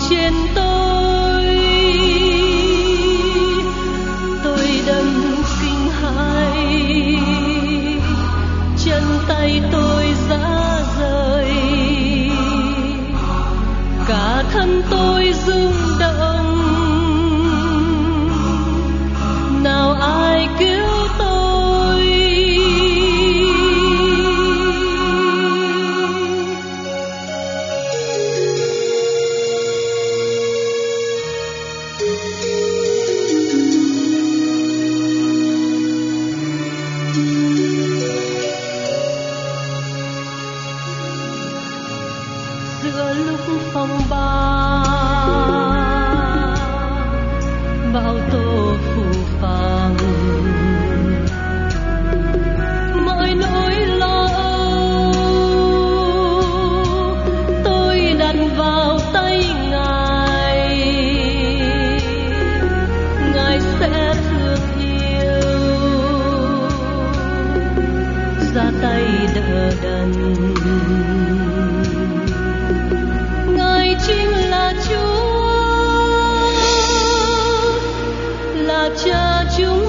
trên tôi đâm kinh hãi, chân tay tôi rã rời, cả thân tôi rung động, nào ai cứu tôi. Giữa lúc phong ba bão tố phù phàng, mọi nỗi lo tôi đặt vào tay Ngài, Ngài sẽ thương yêu, ra tay đỡ đần. Ngài chính là Chúa, là Cha chúng